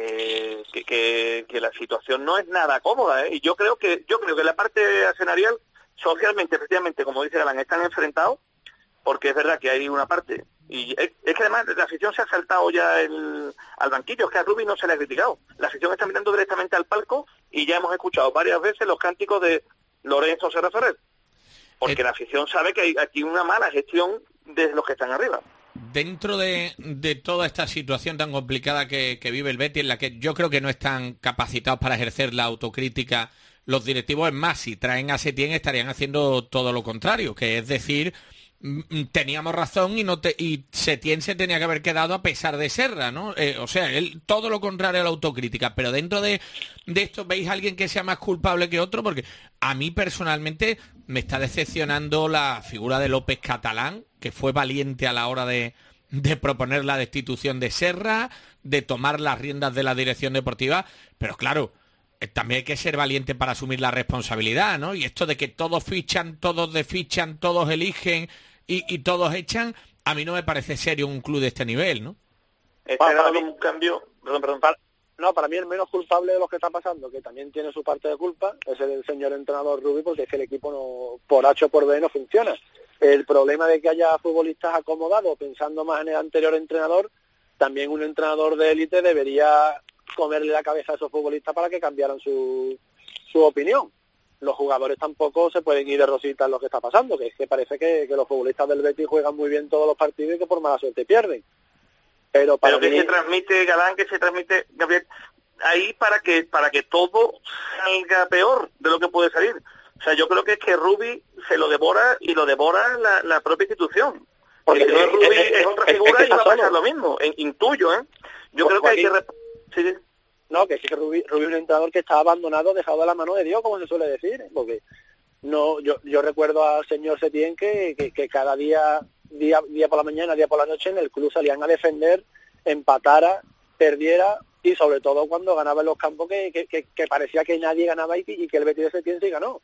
que la situación no es nada cómoda, ¿eh? Y yo creo que la parte accionarial, socialmente, efectivamente, como dice Galán, están enfrentados, porque es verdad que hay una parte, y es que además la afición se ha saltado ya al banquillo, es que a Rubi no se le ha criticado, la afición está mirando directamente al palco, y ya hemos escuchado varias veces los cánticos de Lorenzo Serra Ferrer, porque la afición sabe que hay aquí una mala gestión de los que están arriba. Dentro de toda esta situación tan complicada que vive el Betis, en la que yo creo que no están capacitados para ejercer la autocrítica los directivos, es más, si traen a Setién estarían haciendo todo lo contrario, que es decir, teníamos razón y Setién se tenía que haber quedado a pesar de Serra, ¿no? O sea, él todo lo contrario a la autocrítica, pero dentro de esto, ¿veis a alguien que sea más culpable que otro? Porque a mí personalmente me está decepcionando la figura de López Catalán, que fue valiente a la hora de proponer la destitución de Serra, de tomar las riendas de la dirección deportiva, pero claro, también hay que ser valiente para asumir la responsabilidad, ¿no? Y esto de que todos fichan, todos desfichan, todos eligen y todos echan, a mí no me parece serio un club de este nivel, ¿no? Para mí un cambio... Perdón. Para mí el menos culpable de lo que está pasando, que también tiene su parte de culpa, es el señor entrenador Rubi, porque es que el equipo no, por H o por B no funciona. El problema de que haya futbolistas acomodados, pensando más en el anterior entrenador, también un entrenador de élite debería comerle la cabeza a esos futbolistas para que cambiaran su opinión. Los jugadores tampoco se pueden ir de rosita en lo que está pasando, que es que parece que los futbolistas del Betis juegan muy bien todos los partidos y que por mala suerte pierden. Pero que se transmite, Galán, que se transmite, Gabriel, ahí para que todo salga peor de lo que puede salir. O sea, yo creo que es que Rubi se lo devora y lo devora la propia institución. Porque si no es Rubi, es otra figura y va a pasar lo mismo. Intuyo, ¿eh? Yo creo que hay que... Sí. No, que es que Rubi es un entrenador que está abandonado, dejado a la mano de Dios, como se suele decir, porque no, yo recuerdo al señor Setién que cada día por la mañana, día por la noche en el club salían a defender, empatara, perdiera, y sobre todo cuando ganaba en los campos que parecía que nadie ganaba y que el Betis de Setién sí ganó.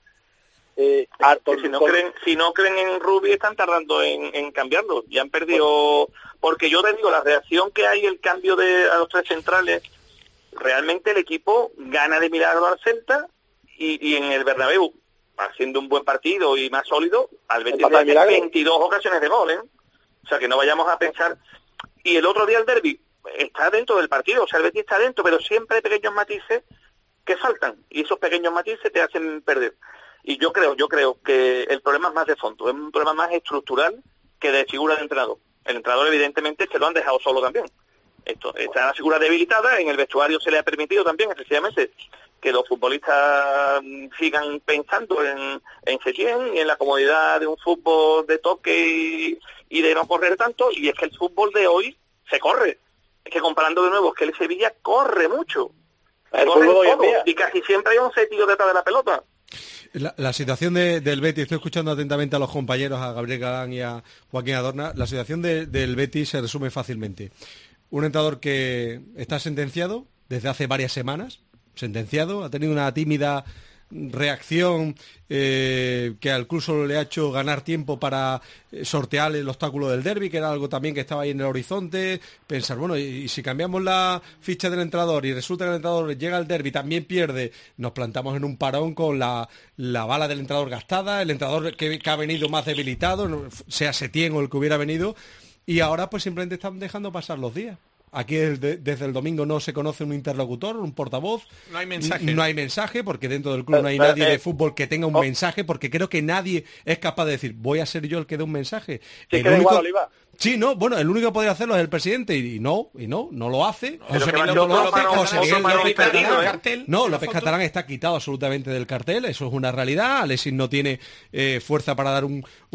Si no creen en Rubi, están tardando en cambiarlo, ya han perdido, porque yo te digo, la reacción que hay, el cambio a los tres centrales, realmente el equipo gana de milagro al Celta y en el Bernabéu, haciendo un buen partido y más sólido, al Betis le hacen 22 ocasiones de gol, ¿eh? O sea, que no vayamos a pensar. Y el otro día el derbi está dentro del partido, o sea, el Betis está dentro, pero siempre hay pequeños matices que faltan, y esos pequeños matices te hacen perder. Y yo creo que el problema es más de fondo, es un problema más estructural que de figura de entrenador. El entrenador, evidentemente, se lo han dejado solo también. Está la figura debilitada, en el vestuario se le ha permitido también, efectivamente, que los futbolistas sigan pensando en Setién y en la comodidad de un fútbol de toque y de no correr tanto, y es que el fútbol de hoy se corre. Es que comparando de nuevo, es que el Sevilla corre mucho. Y casi siempre hay 11 tíos detrás de la pelota. La situación del Betis, estoy escuchando atentamente a los compañeros, a Gabriel Galán y a Joaquín Adorna, la situación del Betis se resume fácilmente. Un entrenador que está sentenciado desde hace varias semanas, ha tenido una tímida reacción que al club solo le ha hecho ganar tiempo para sortear el obstáculo del derbi, que era algo también que estaba ahí en el horizonte, pensar, bueno, y si cambiamos la ficha del entrenador y resulta que el entrenador llega al derbi, también pierde, nos plantamos en un parón con la bala del entrenador gastada, el entrenador que ha venido más debilitado, sea Setién o el que hubiera venido, y ahora pues simplemente están dejando pasar los días. Aquí desde el domingo no se conoce un interlocutor, un portavoz. No hay mensaje. No hay mensaje, porque dentro del club no hay nadie de fútbol que tenga un mensaje, porque creo que nadie es capaz de decir, voy a ser yo el que dé un mensaje. Sí, el único... Sí, no, bueno, el único que podría hacerlo es el presidente y no lo hace. López Catalán está quitado absolutamente del cartel, eso es una realidad. Alexis no tiene fuerza para dar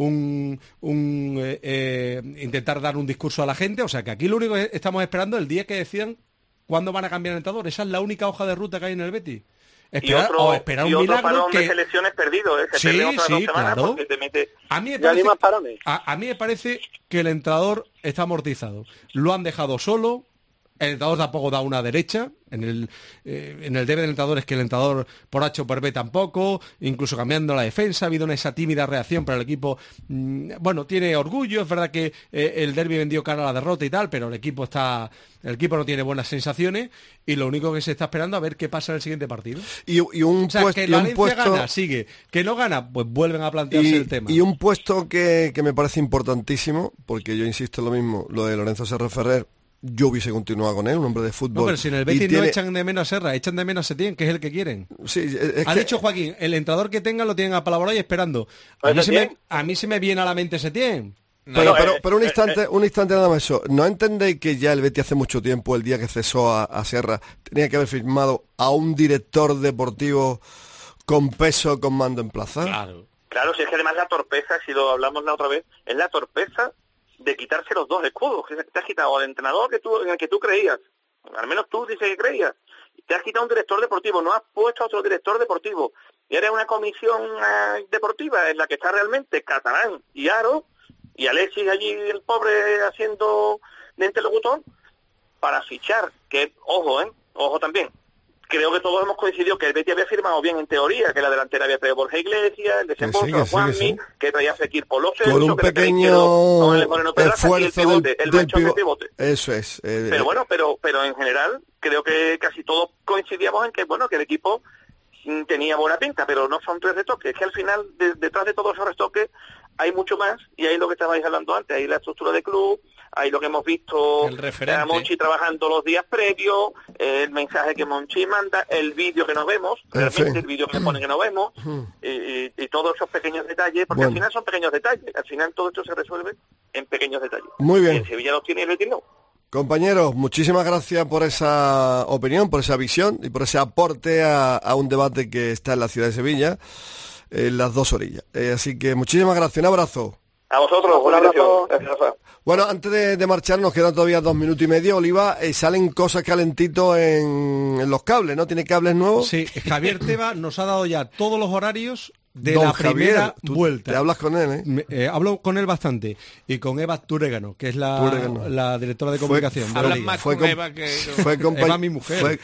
intentar dar un discurso a la gente, o sea que aquí lo único que estamos esperando es el día que decidan cuándo van a cambiar el entrenador. Esa es la única hoja de ruta que hay en el Betis. Esperar un milagro de selecciones perdido, sí, claro. A mí me parece que el entrenador está amortizado. Lo han dejado solo, el entrenador tampoco da una derecha, en el debe del entrenador es que el entrenador por H o por B tampoco, incluso cambiando la defensa, ha habido esa tímida reacción, pero el equipo, bueno, tiene orgullo, es verdad que el derbi vendió cara a la derrota y tal, pero el equipo no tiene buenas sensaciones y lo único que se está esperando a ver qué pasa en el siguiente partido. Y un puesto, que Valencia gana, sigue, que no gana, pues vuelven a plantearse el tema. Y un puesto que me parece importantísimo, porque yo insisto en lo mismo, lo de Lorenzo Serra Ferrer, yo hubiese continuado con él, un hombre de fútbol. No, pero si en el Betis no echan de menos a Serra, echan de menos a Setién, que es el que quieren. Sí, ha dicho Joaquín, el entrenador que tengan lo tienen apalabrado y esperando. A mí se me viene a la mente Setién. Pero un instante nada más eso. ¿No entendéis que ya el Betis hace mucho tiempo, el día que cesó a Serra, tenía que haber firmado a un director deportivo con peso, con mando en plaza? Claro, si es que además la torpeza, si lo hablamos la otra vez, es la torpeza de quitarse los dos escudos. Que te has quitado al entrenador en el que tú creías, al menos tú dices que creías, te has quitado un director deportivo, no has puesto a otro director deportivo, y eres una comisión deportiva en la que está realmente Catalán y Aro, y Alexis allí, el pobre, haciendo de interlocutor, para fichar, que, ojo también, creo que todos hemos coincidido que el Betis había firmado bien en teoría, que la delantera había traído Borja Iglesias, el desembolso Juanmi, que traía Fekir por los con un pequeño esfuerzo del pivote. Eso es. Pero bueno, pero en general creo que casi todos coincidíamos en que que el equipo tenía buena pinta, pero no son 3 retoques. Es que al final, detrás de todos esos retoques, hay mucho más, y ahí lo que estabais hablando antes, ahí la estructura de club, ahí lo que hemos visto a Monchi trabajando los días previos, el mensaje que Monchi manda, el vídeo que nos vemos, realmente el vídeo que pone que nos vemos, y todos esos pequeños detalles, porque al final son pequeños detalles, al final todo esto se resuelve en pequeños detalles. Muy bien. Y el Sevilla los tiene y el Betis no. Compañeros, muchísimas gracias por esa opinión, por esa visión y por ese aporte a un debate que está en la ciudad de Sevilla, en las dos orillas. Así que muchísimas gracias, un abrazo. A vosotros, un abrazo. Bueno, antes de marchar, nos quedan todavía 2 minutos y medio. Oliva, salen cosas calentitos en los cables, ¿no? ¿Tiene cables nuevos? Sí, Javier Tebas nos ha dado ya todos los horarios de la primera vuelta. ¿Te hablas con él, hablo con él bastante. Y con Eva Turégano, que es la directora de comunicación. Hablas más con Eva que... Eva, mi mujer.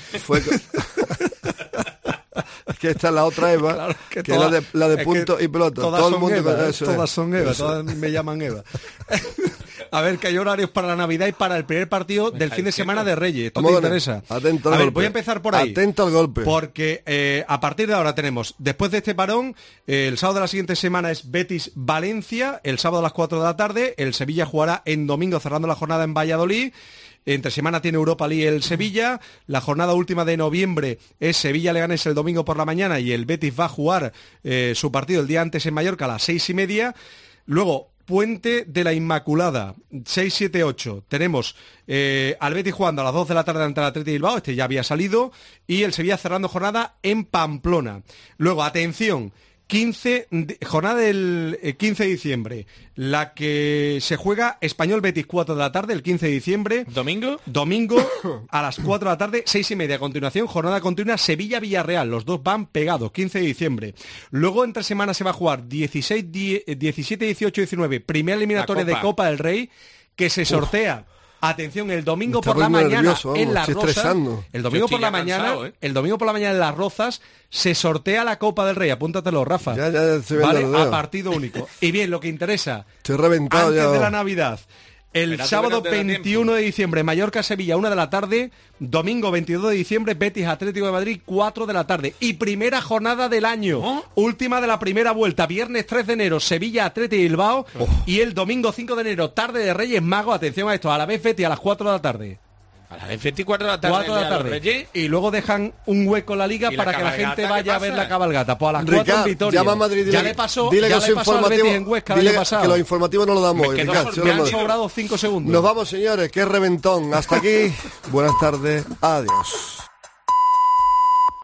Es que esta es la otra Eva, claro, que es la de punto y pelota. Todo el mundo Eva, todas son Eva, todas me llaman Eva. A ver, que hay horarios para la Navidad y para el primer partido del fin de semana de Reyes. Esto te interesa. Atento al golpe. Voy a empezar por ahí. Atento al golpe. Porque a partir de ahora tenemos, después de este parón, el sábado de la siguiente semana es Betis-Valencia, el sábado a las 4 de la tarde, el Sevilla jugará en domingo cerrando la jornada en Valladolid. Entre semana tiene Europa League el Sevilla. La jornada última de noviembre es Sevilla-Leganés el domingo por la mañana y el Betis va a jugar su partido el día antes en Mallorca a las 6:30. Luego, Puente de la Inmaculada, 6-7-8. Tenemos al Betis jugando a las 2 de la tarde ante el Athletic Bilbao, este ya había salido, y el Sevilla cerrando jornada en Pamplona. Luego, atención, jornada del 15 de diciembre, la que se juega Español Betis 4 de la tarde, el 15 de diciembre. ¿Domingo? Domingo a las 4 de la tarde, 6:30. A continuación, jornada continua Sevilla-Villarreal. Los dos van pegados, 15 de diciembre. Luego, entre semana se va a jugar 17, 18, 19, primera eliminatoria de Copa del Rey, que se sortea. Atención, el domingo por la mañana en Las Rozas. El domingo por la mañana, el domingo por la mañana en Las Rozas se sortea la Copa del Rey. Apúntatelo, Rafa. Ya vale, a partido único. Y bien, lo que interesa. Estoy reventado antes ya. de la Navidad. El sábado 21 de diciembre, Mallorca-Sevilla, 1 de la tarde. Domingo 22 de diciembre, Betis-Atlético de Madrid, 4 de la tarde. Y primera jornada del año. Última de la primera vuelta. Viernes 3 de enero, Sevilla-Atlético de Bilbao. Y el domingo 5 de enero, tarde de Reyes Magos. Atención a esto, a la vez Betis a las 4 de la tarde. A las 24 de la tarde. 4 de la tarde. Y luego dejan un hueco en la liga para que la gente vaya a ver la cabalgata. Pues a las 4 en Vitoria. Llama a Madrid, ya le pasó, dile ya le pasó al Betis en Huesca el año pasado. Que los informativos no lo damos hoy. Me han sobrado 5 segundos. Nos vamos, señores. Qué reventón. Hasta aquí. Buenas tardes. Adiós.